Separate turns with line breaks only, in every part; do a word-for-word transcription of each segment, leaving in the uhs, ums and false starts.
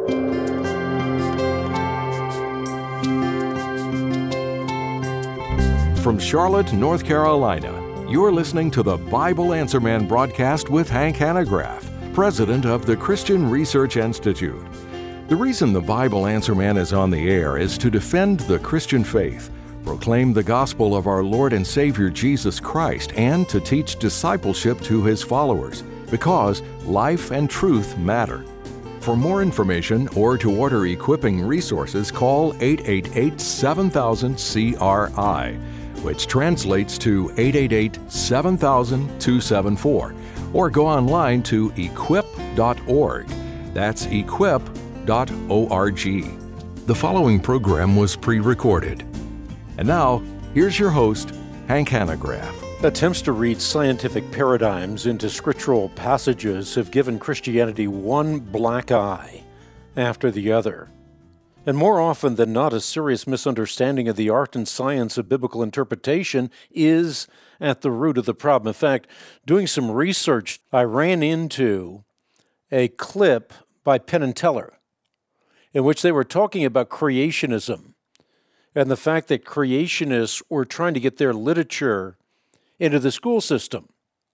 From Charlotte, North Carolina, you're listening to the Bible Answer Man broadcast with Hank Hanegraaff, president of the Christian Research Institute. The reason the Bible Answer Man is on the air is to defend the Christian faith, proclaim the gospel of our Lord and Savior Jesus Christ, and to teach discipleship to His followers, because life and truth matter. For more information or to order equipping resources, call eight eight eight, seven thousand, C R I, which translates to eight eight eight, seven thousand, two seven four, or go online to equip dot org. That's equip dot org. The following program was pre-recorded. And now, here's your host, Hank Hanegraaff.
Attempts to read scientific paradigms into scriptural passages have given Christianity one black eye after the other. And more often than not, a serious misunderstanding of the art and science of biblical interpretation is at the root of the problem. In fact, doing some research, I ran into a clip by Penn and Teller in which they were talking about creationism and the fact that creationists were trying to get their literature into the school system.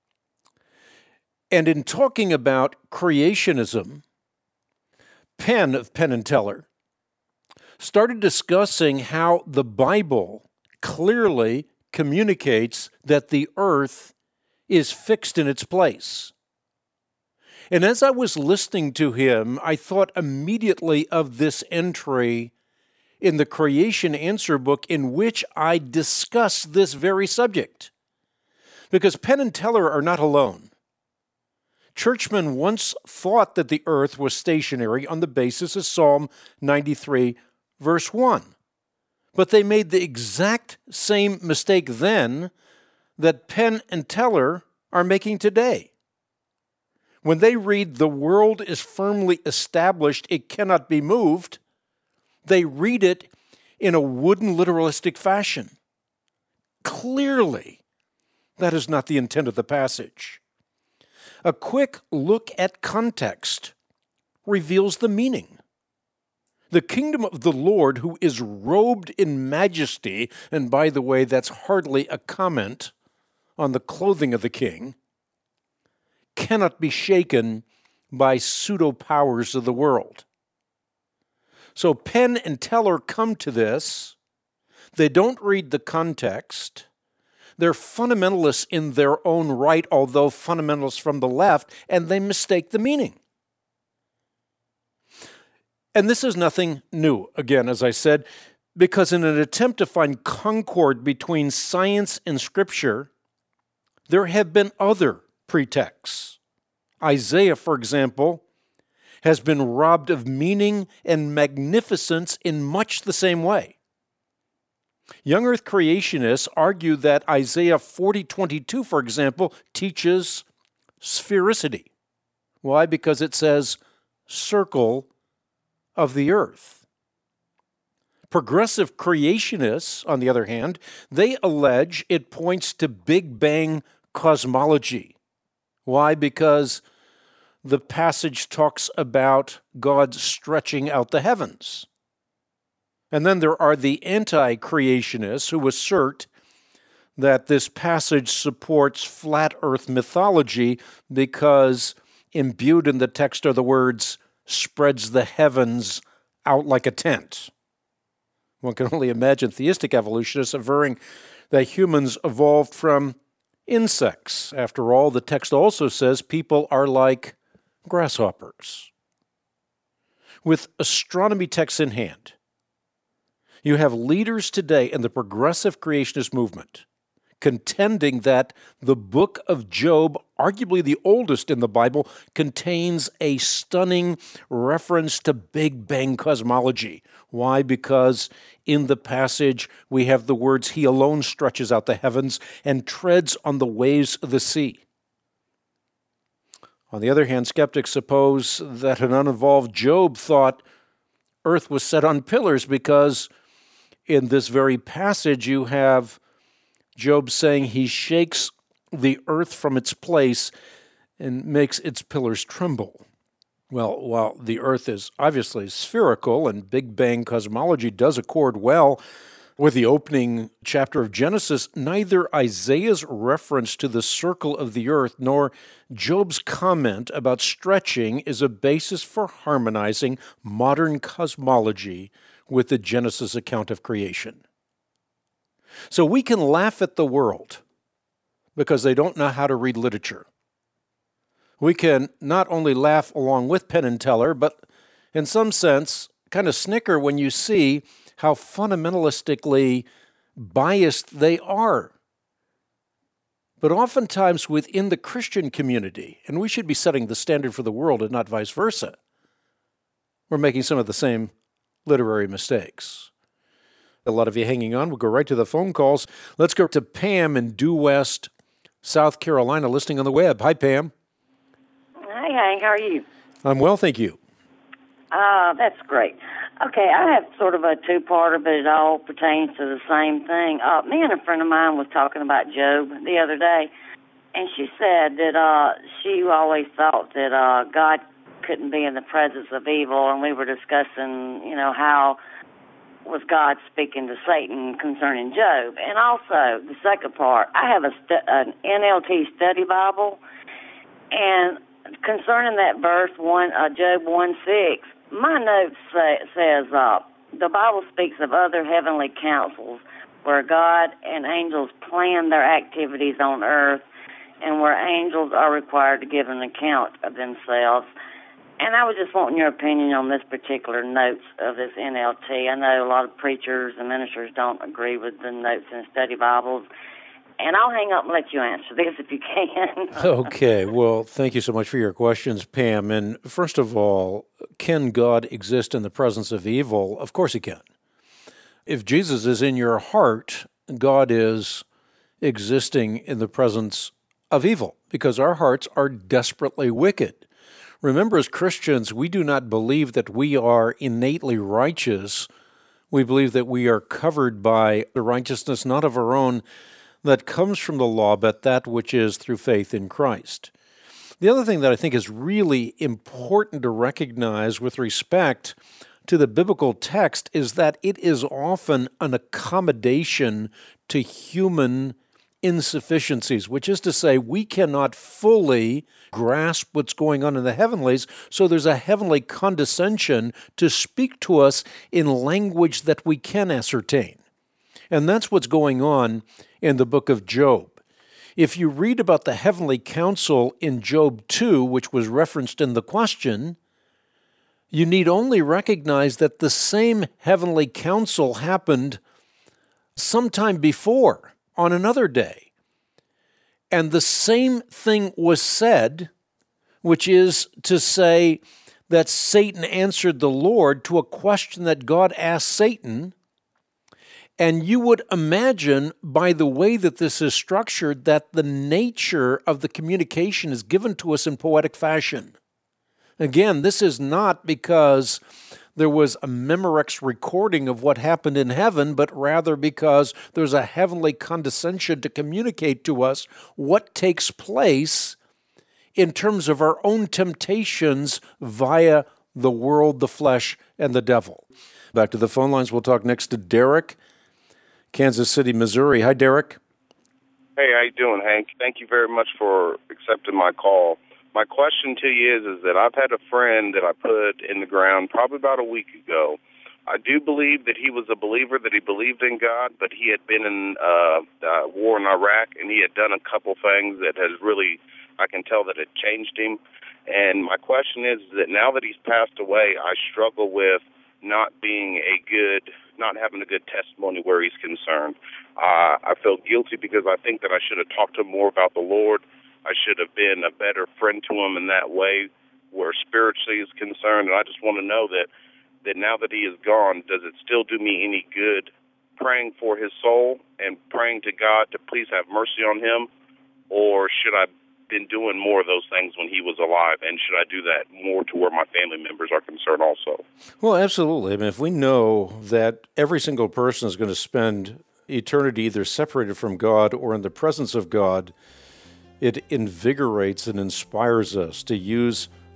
And in talking about creationism, Penn of Penn and Teller started discussing how the Bible clearly communicates that the earth is fixed in its place. And as I was listening to him, I thought immediately of this entry in the Creation Answer book in which I discuss this very subject. Because Penn and Teller are not alone. Churchmen once thought that the earth was stationary on the basis of Psalm ninety-three, verse one. But they made the exact same mistake then that Penn and Teller are making today. When they read the world is firmly established, it cannot be moved, they read it in a wooden literalistic fashion. Clearly, that is not the intent of the passage. A quick look at context reveals the meaning. The kingdom of the Lord, who is robed in majesty, and by the way, that's hardly a comment on the clothing of the king, cannot be shaken by pseudo-powers of the world. So Penn and Teller come to this. They don't read the context. They're fundamentalists in their own right, although fundamentalists from the left, and they mistake the meaning. And this is nothing new, again, as I said, because in an attempt to find concord between science and Scripture, there have been other pretexts. Isaiah, for example, has been robbed of meaning and magnificence in much the same way. Young Earth creationists argue that Isaiah forty twenty-two, for example, teaches sphericity. Why? Because it says circle of the earth. Progressive creationists, on the other hand, they allege it points to Big Bang cosmology. Why? Because the passage talks about God stretching out the heavens. And then there are the anti-creationists who assert that this passage supports flat earth mythology because imbued in the text are the words, spreads the heavens out like a tent. One can only imagine theistic evolutionists averring that humans evolved from insects. After all, the text also says people are like grasshoppers. With astronomy texts in hand, you have leaders today in the progressive creationist movement contending that the book of Job, arguably the oldest in the Bible, contains a stunning reference to Big Bang cosmology. Why? Because in the passage we have the words, He alone stretches out the heavens and treads on the waves of the sea. On the other hand, skeptics suppose that an uninvolved Job thought earth was set on pillars because in this very passage you have Job saying he shakes the earth from its place and makes its pillars tremble. Well, while the Earth is obviously spherical and Big Bang cosmology does accord well with the opening chapter of Genesis, neither Isaiah's reference to the circle of the earth nor Job's comment about stretching is a basis for harmonizing modern cosmology with the Genesis account of creation. So we can laugh at the world because they don't know how to read literature. We can not only laugh along with Penn and Teller, but in some sense kind of snicker when you see how fundamentalistically biased they are. But oftentimes within the Christian community, and we should be setting the standard for the world and not vice versa, we're making some of the same literary mistakes. A lot of you hanging on. We'll go right to the phone calls. Let's go to Pam in Due West, South Carolina, listening on the web. Hi, Pam.
Hi, Hank. How are you?
I'm well, thank you.
Uh, that's great. Okay, I have sort of a two-parter, but it all pertains to the same thing. Uh, me and a friend of mine was talking about Job the other day, and she said that uh, she always thought that uh, God couldn't be in the presence of evil, and we were discussing, you know, how was God speaking to Satan concerning Job. And also, the second part, I have a stu- an N L T study Bible, and concerning that verse, one uh, Job one six, my note say, says, uh, the Bible speaks of other heavenly councils where God and angels plan their activities on earth and where angels are required to give an account of themselves. And I was just wanting your opinion on this particular notes of this N L T. I know a lot of preachers and ministers don't agree with the notes in study Bibles. And I'll hang up and let you answer this if you can.
Okay. Well, thank you so much for your questions, Pam. And first of all, can God exist in the presence of evil? Of course he can. If Jesus is in your heart, God is existing in the presence of evil because our hearts are desperately wicked. Remember, as Christians, we do not believe that we are innately righteous. We believe that we are covered by the righteousness not of our own that comes from the law, but that which is through faith in Christ. The other thing that I think is really important to recognize with respect to the biblical text is that it is often an accommodation to human insufficiencies, which is to say we cannot fully grasp what's going on in the heavenlies, so there's a heavenly condescension to speak to us in language that we can ascertain. And that's what's going on in the book of Job. If you read about the heavenly council in Job two, which was referenced in the question, you need only recognize that the same heavenly council happened sometime before, on another day. And the same thing was said, which is to say that Satan answered the Lord to a question that God asked Satan. And you would imagine, by the way that this is structured, that the nature of the communication is given to us in poetic fashion. Again, this is not because there was a Memorex recording of what happened in heaven, but rather because there's a heavenly condescension to communicate to us what takes place in terms of our own temptations via the world, the flesh, and the devil. Back to the phone lines. We'll talk next to Derek, Kansas City, Missouri. Hi, Derek.
Hey, how you doing, Hank? Thank you very much for accepting my call. My question to you is, is that I've had a friend that I put in the ground probably about a week ago. I do believe that he was a believer, that he believed in God, but he had been in uh, uh, war in Iraq, and he had done a couple things that has really, I can tell that it changed him. And my question is that now that he's passed away, I struggle with not being a good, not having a good testimony where he's concerned. Uh, I feel guilty because I think that I should have talked to him more about the Lord. I should have been a better friend to him in that way where spiritually is concerned. And I just want to know that, that now that he is gone, does it still do me any good praying for his soul and praying to God to please have mercy on him? Or should I been doing more of those things when he was alive, and should I do that more to where my family members are concerned also?
Well, absolutely. I mean, if we know that every single person is going to spend eternity either separated from God or in the presence of God, it invigorates and inspires us to use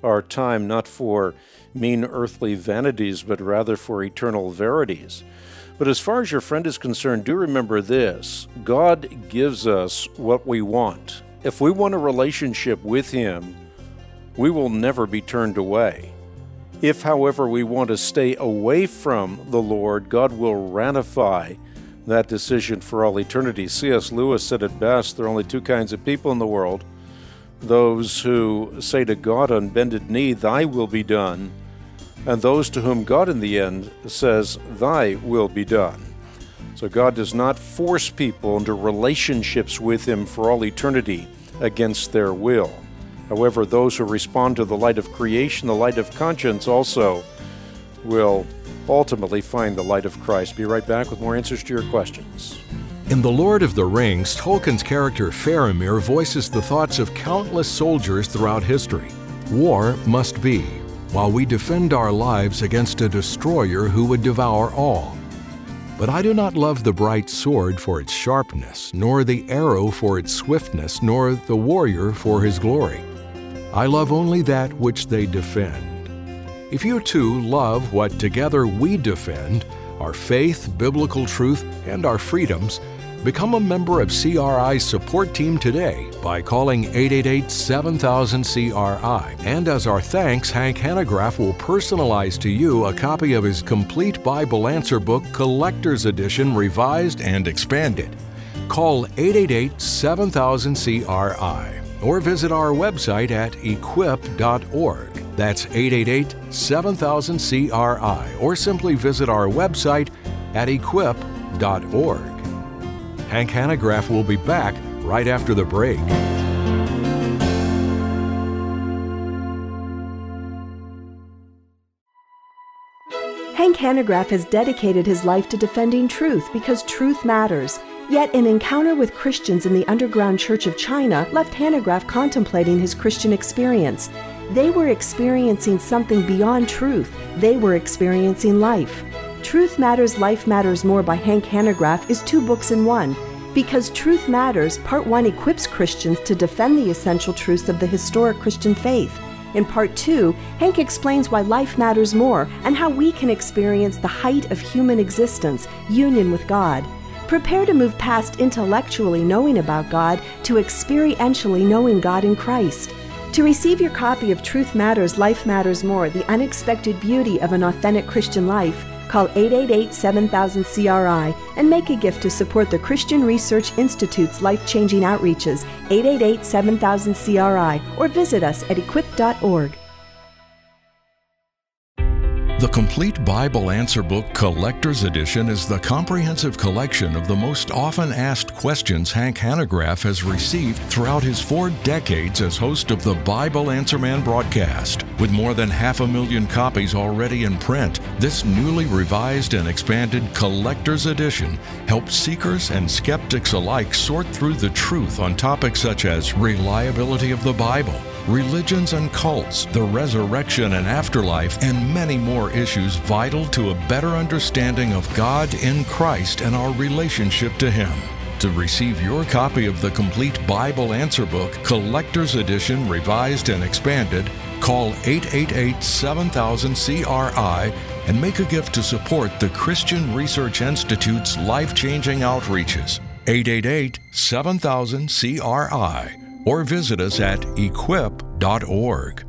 our time not for mean earthly vanities, but rather for eternal verities. But as far as your friend is concerned, do remember this: God gives us what we want. If we want a relationship with Him, we will never be turned away. If, however, we want to stay away from the Lord, God will ratify that decision for all eternity. C S Lewis said it best: there are only two kinds of people in the world: those who say to God on bended knee, "Thy will be done," and those to whom God in the end says, "Thy will be done." So God does not force people into relationships with Him for all eternity against their will. However, those who respond to the light of creation, the light of conscience, also will ultimately find the light of Christ. Be right back with more answers to your questions.
In The Lord of the Rings, Tolkien's character Faramir voices the thoughts of countless soldiers throughout history. War must be, while we defend our lives against a destroyer who would devour all. But I do not love the bright sword for its sharpness, nor the arrow for its swiftness, nor the warrior for his glory. I love only that which they defend. If you too love what together we defend, our faith, biblical truth, and our freedoms, become a member of C R I's support team today by calling eight eight eight, seven thousand, C R I. And as our thanks, Hank Hanegraaff will personalize to you a copy of his complete Bible answer book, Collector's Edition, revised and expanded. Call eight eight eight, seven thousand, C R I or visit our website at equip dot org. That's eight eight eight, seven thousand, C R I, or simply visit our website at equip dot org. Hank Hanegraaff will be back right after the break.
Hank Hanegraaff has dedicated his life to defending truth because truth matters. Yet an encounter with Christians in the underground Church of China left Hanegraaff contemplating his Christian experience. They were experiencing something beyond truth. They were experiencing life. Truth Matters, Life Matters More by Hank Hanegraaff is two books in one. Because Truth Matters, Part one equips Christians to defend the essential truths of the historic Christian faith. In Part two, Hank explains why life matters more and how we can experience the height of human existence, union with God. Prepare to move past intellectually knowing about God to experientially knowing God in Christ. To receive your copy of Truth Matters, Life Matters More, The Unexpected Beauty of an Authentic Christian Life, call eight eight eight, seven thousand, C R I and make a gift to support the Christian Research Institute's life-changing outreaches, eight eight eight, seven thousand, C R I, or visit us at equip dot org.
The Complete Bible Answer Book Collector's Edition is the comprehensive collection of the most often asked questions Hank Hanegraaff has received throughout his four decades as host of the Bible Answer Man broadcast. With more than half a million copies already in print, this newly revised and expanded Collector's Edition helps seekers and skeptics alike sort through the truth on topics such as reliability of the Bible, religions and cults, the resurrection and afterlife, and many more issues vital to a better understanding of God in Christ and our relationship to Him. To receive your copy of the Complete Bible Answer Book, Collector's Edition, revised and expanded, call eight eight eight, seven thousand, C R I and make a gift to support the Christian Research Institute's life-changing outreaches. eight eight eight, seven thousand, C R I. Or visit us at equip dot org.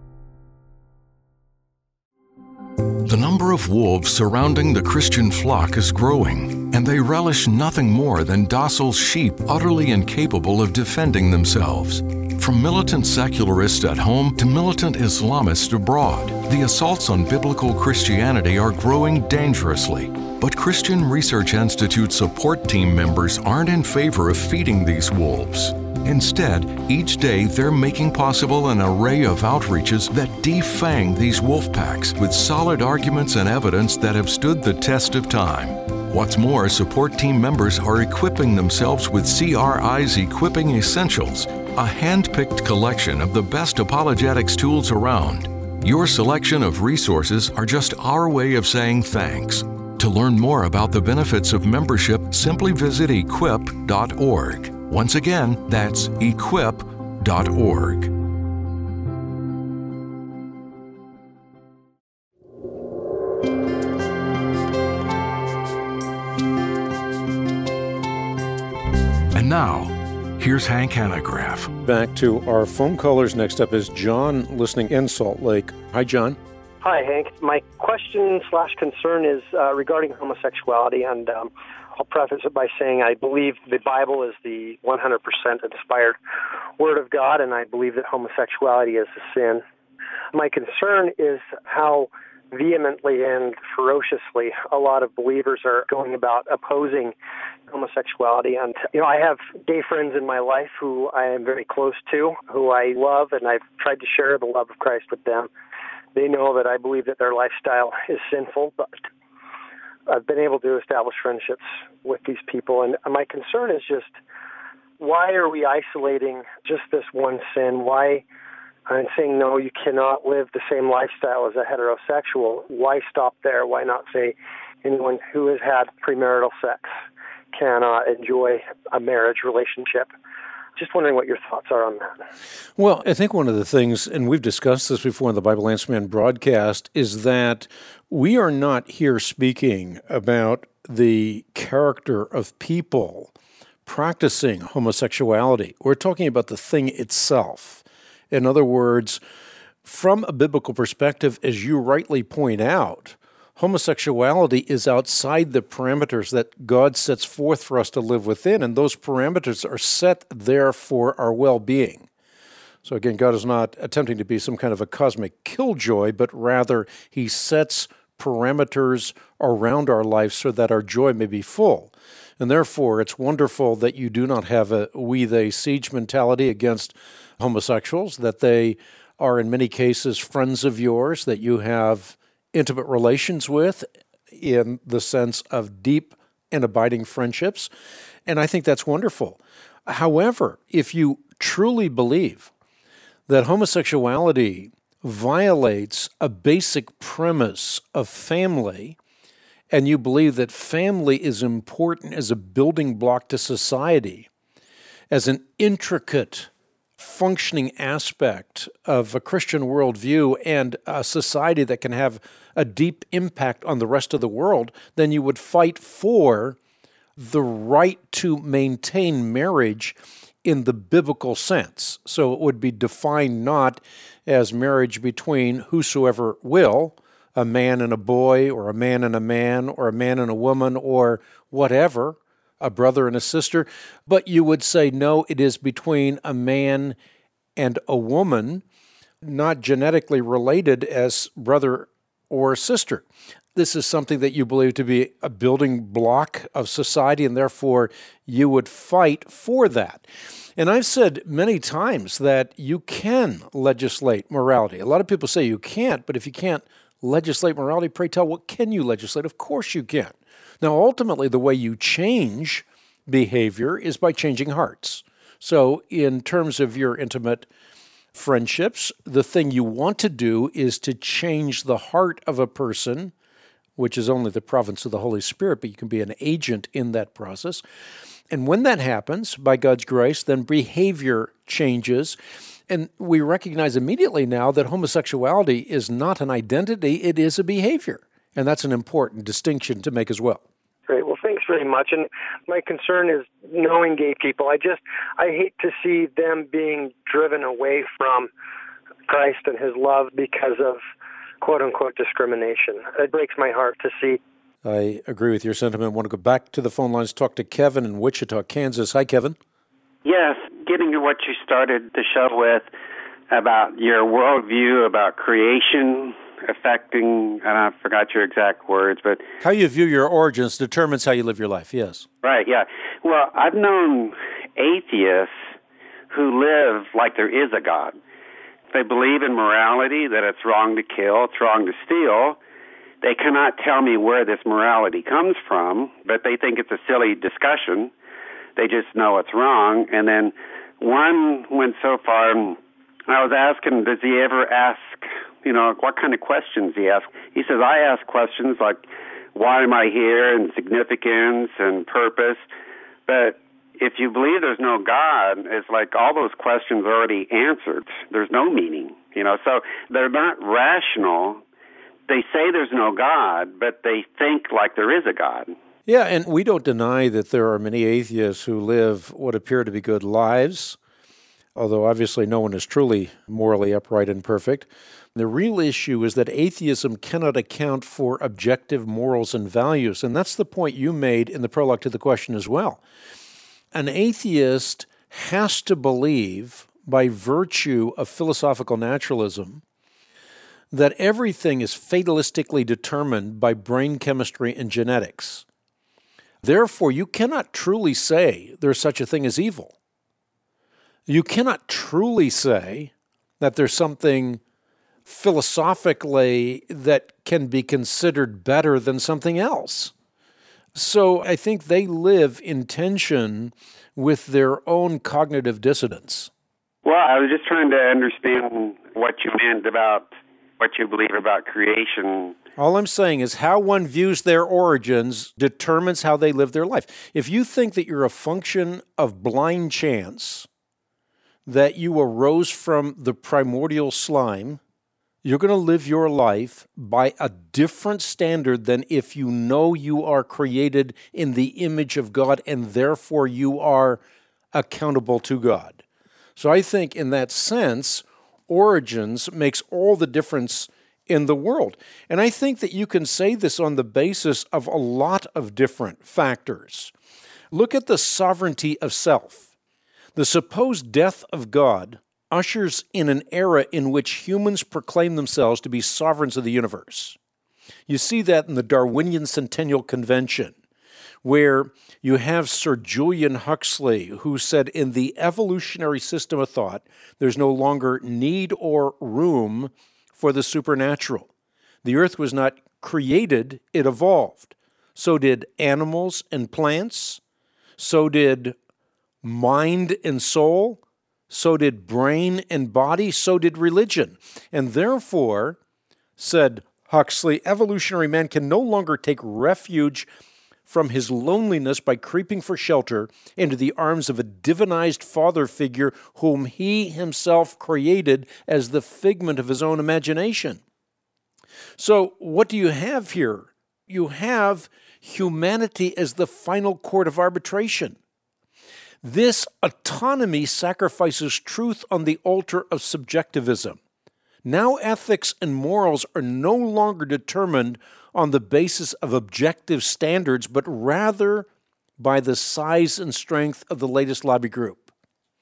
The number of wolves surrounding the Christian flock is growing, and they relish nothing more than docile sheep utterly incapable of defending themselves. From militant secularists at home to militant Islamists abroad, the assaults on biblical Christianity are growing dangerously. But Christian Research Institute support team members aren't in favor of feeding these wolves. Instead, each day they're making possible an array of outreaches that defang these wolf packs with solid arguments and evidence that have stood the test of time. What's more, support team members are equipping themselves with C R I's Equipping Essentials, a hand-picked collection of the best apologetics tools around. Your selection of resources are just our way of saying thanks. To learn more about the benefits of membership, simply visit equip dot org. Once again, that's equip dot org. And now, here's Hank Hanegraaff.
Back to our phone callers. Next up is John, listening in Salt Lake. Hi, John.
Hi, Hank. My question slash concern is uh, regarding homosexuality, and um, I'll preface it by saying I believe the Bible is the one hundred percent inspired Word of God, and I believe that homosexuality is a sin. My concern is how vehemently and ferociously a lot of believers are going about opposing homosexuality. And, you know, I have gay friends in my life who I am very close to, who I love, and I've tried to share the love of Christ with them. They know that I believe that their lifestyle is sinful, but I've been able to establish friendships with these people. And my concern is just, why are we isolating just this one sin? Why I'm saying, no, you cannot live the same lifestyle as a heterosexual. Why stop there? Why not say anyone who has had premarital sex cannot enjoy a marriage relationship? Just wondering what your thoughts are on that.
Well, I think one of the things, and we've discussed this before in the Bible Answer Man broadcast, is that we are not here speaking about the character of people practicing homosexuality. We're talking about the thing itself. In other words, from a biblical perspective, as you rightly point out, homosexuality is outside the parameters that God sets forth for us to live within, and those parameters are set there for our well-being. So again, God is not attempting to be some kind of a cosmic killjoy, but rather He sets parameters around our life so that our joy may be full. And therefore, it's wonderful that you do not have a we-they siege mentality against homosexuals, that they are in many cases friends of yours, that you have intimate relations with in the sense of deep and abiding friendships. And I think that's wonderful. However, if you truly believe that homosexuality violates a basic premise of family, and you believe that family is important as a building block to society, as an intricate functioning aspect of a Christian worldview and a society that can have a deep impact on the rest of the world, then you would fight for the right to maintain marriage in the biblical sense. So it would be defined not as marriage between whosoever will, a man and a boy, or a man and a man, or a man and a woman, or whatever, a brother and a sister, but you would say, no, it is between a man and a woman, not genetically related as brother or sister. This is something that you believe to be a building block of society, and therefore you would fight for that. And I've said many times that you can legislate morality. A lot of people say you can't, but if you can't legislate morality, pray tell, what can you legislate? Of course you can. Now, ultimately, the way you change behavior is by changing hearts. So in terms of your intimate friendships, the thing you want to do is to change the heart of a person, which is only the province of the Holy Spirit, but you can be an agent in that process. And when that happens, by God's grace, then behavior changes. And we recognize immediately now that homosexuality is not an identity, it is a behavior. And that's an important distinction to make as well.
Great. Well, thanks very much. And my concern is knowing gay people. I just, I hate to see them being driven away from Christ and His love because of quote-unquote discrimination. It breaks my heart to see.
I agree with your sentiment. I want to go back to the phone lines, talk to Kevin in Wichita, Kansas. Hi, Kevin.
Yes, getting to what you started the show with about your worldview about creation affecting, and I forgot your exact words, but...
How you view your origins determines how you live your life, yes.
Right, yeah. Well, I've known atheists who live like there is a God. They believe in morality, that it's wrong to kill, it's wrong to steal. They cannot tell me where this morality comes from, but they think it's a silly discussion. They just know it's wrong. And then one went so far, I was asking, does he ever ask, you know, what kind of questions he asks? He says, I ask questions like, why am I here, and significance and purpose. But if you believe there's no God, it's like all those questions are already answered. There's no meaning, you know. So they're not rational, they say there's no God, but they think like there is a God.
Yeah, and we don't deny that there are many atheists who live what appear to be good lives, although obviously no one is truly morally upright and perfect. The real issue is that atheism cannot account for objective morals and values, and that's the point you made in the prologue to the question as well. An atheist has to believe, by virtue of philosophical naturalism, that everything is fatalistically determined by brain chemistry and genetics. Therefore, you cannot truly say there's such a thing as evil. You cannot truly say that there's something philosophically that can be considered better than something else. So I think they live in tension with their own cognitive dissonance.
Well, I was just trying to understand what you meant about what you believe about creation.
All I'm saying is how one views their origins determines how they live their life. If you think that you're a function of blind chance, that you arose from the primordial slime, you're going to live your life by a different standard than if you know you are created in the image of God and therefore you are accountable to God. So I think in that sense, origins makes all the difference in the world. And I think that you can say this on the basis of a lot of different factors. Look at the sovereignty of self. The supposed death of God ushers in an era in which humans proclaim themselves to be sovereigns of the universe. You see that in the Darwinian Centennial Convention, where you have Sir Julian Huxley, who said in the evolutionary system of thought, there's no longer need or room for the supernatural. The earth was not created, it evolved. So did animals and plants. So did mind and soul. So did brain and body. So did religion. And therefore, said Huxley, evolutionary man can no longer take refuge from his loneliness by creeping for shelter into the arms of a divinized father figure whom he himself created as the figment of his own imagination. So what do you have here? You have humanity as the final court of arbitration. This autonomy sacrifices truth on the altar of subjectivism. Now ethics and morals are no longer determined on the basis of objective standards, but rather by the size and strength of the latest lobby group.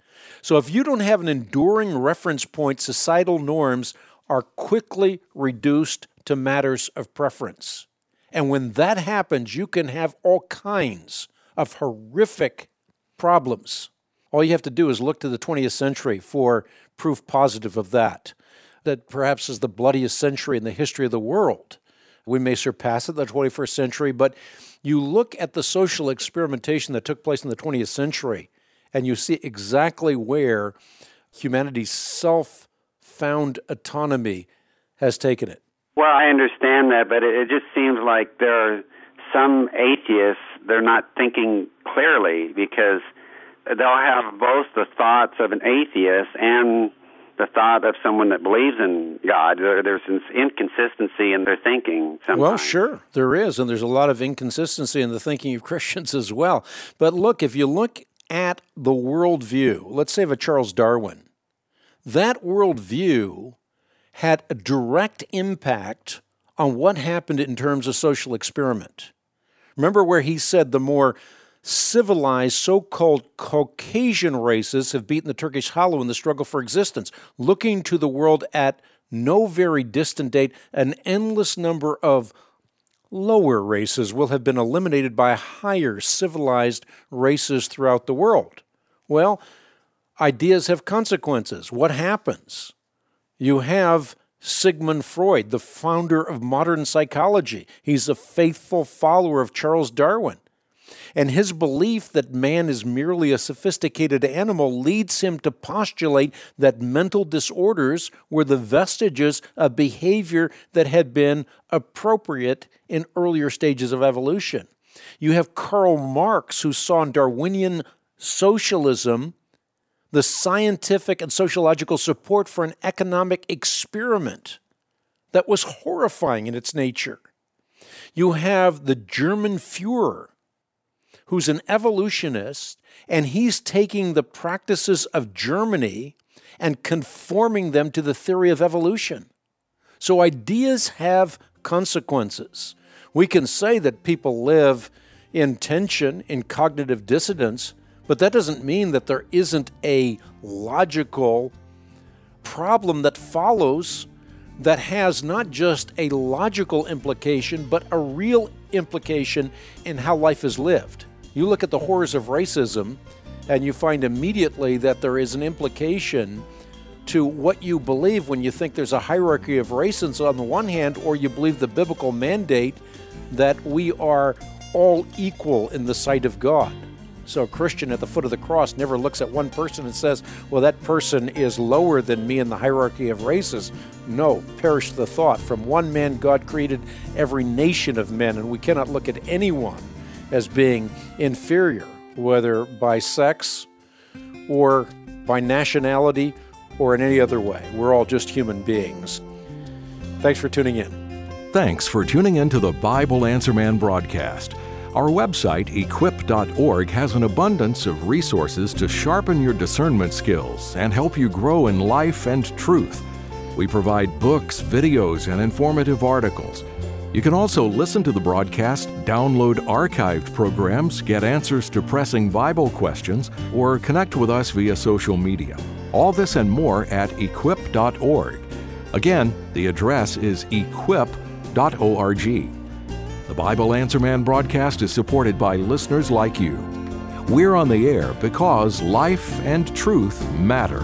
So if you don't have an enduring reference point, societal norms are quickly reduced to matters of preference. And when that happens, you can have all kinds of horrific problems. All you have to do is look to the twentieth century for proof positive of that. That perhaps is the bloodiest century in the history of the world. We may surpass it in the twenty-first century, but you look at the social experimentation that took place in the twentieth century, and you see exactly where humanity's self-found autonomy has taken it.
Well, I understand that, but it, it just seems like there are some atheists, they're not thinking clearly because they'll have both the thoughts of an atheist and the thought of someone that believes in God. There, there's an inconsistency in their thinking sometimes.
Well, sure, there is, and there's a lot of inconsistency in the thinking of Christians as well. But look, if you look at the worldview, let's say of a Charles Darwin, that worldview had a direct impact on what happened in terms of social experiment. Remember where he said the more civilized so-called Caucasian races have beaten the Turkish Hollow in the struggle for existence. Looking to the world at no very distant date, an endless number of lower races will have been eliminated by higher civilized races throughout the world. Well, ideas have consequences. What happens? You have Sigmund Freud, the founder of modern psychology. He's a faithful follower of Charles Darwin. And his belief that man is merely a sophisticated animal leads him to postulate that mental disorders were the vestiges of behavior that had been appropriate in earlier stages of evolution. You have Karl Marx, who saw in Darwinian socialism the scientific and sociological support for an economic experiment. that was horrifying in its nature. You have the German Führer, who's an evolutionist, and he's taking the practices of Germany and conforming them to the theory of evolution. So ideas have consequences. We can say that people live in tension, in cognitive dissonance, but that doesn't mean that there isn't a logical problem that follows that has not just a logical implication, but a real implication in how life is lived. You look at the horrors of racism, and you find immediately that there is an implication to what you believe when you think there's a hierarchy of races on the one hand, or you believe the biblical mandate that we are all equal in the sight of God. So a Christian at the foot of the cross never looks at one person and says, well, that person is lower than me in the hierarchy of races. No, perish the thought. From one man, God created every nation of men, and we cannot look at anyone as being inferior, whether by sex or by nationality or in any other way. We're all just human beings. Thanks for tuning in.
Thanks for tuning in to the Bible Answer Man broadcast. Our website, equip dot org, has an abundance of resources to sharpen your discernment skills and help you grow in life and truth. We provide books, videos, and informative articles. You can also listen to the broadcast, download archived programs, get answers to pressing Bible questions, or connect with us via social media. All this and more at equip dot org. Again, the address is equip dot org. The Bible Answer Man broadcast is supported by listeners like you. We're on the air because life and truth matter.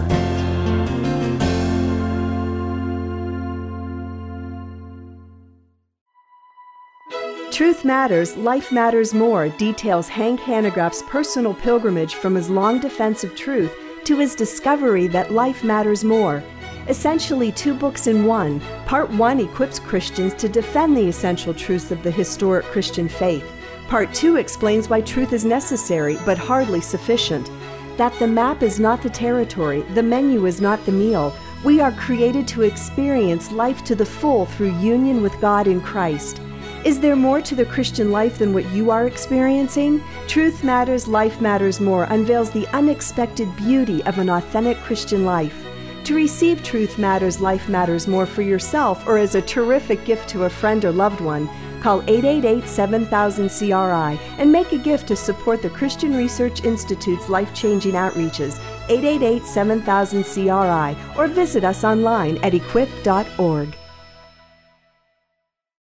Truth Matters, Life Matters More details Hank Hanegraaff's personal pilgrimage from his long defense of truth to his discovery that life matters more. Essentially two books in one. Part one equips Christians to defend the essential truths of the historic Christian faith. Part two explains why truth is necessary, but hardly sufficient. That the map is not the territory, the menu is not the meal. We are created to experience life to the full through union with God in Christ. Is there more to the Christian life than what you are experiencing? Truth Matters, Life Matters More unveils the unexpected beauty of an authentic Christian life. To receive Truth Matters, Life Matters More for yourself or as a terrific gift to a friend or loved one, call eight eight eight, seven thousand, C R I and make a gift to support the Christian Research Institute's life-changing outreaches, eight eight eight, seven thousand, C R I, or visit us online at equip dot org.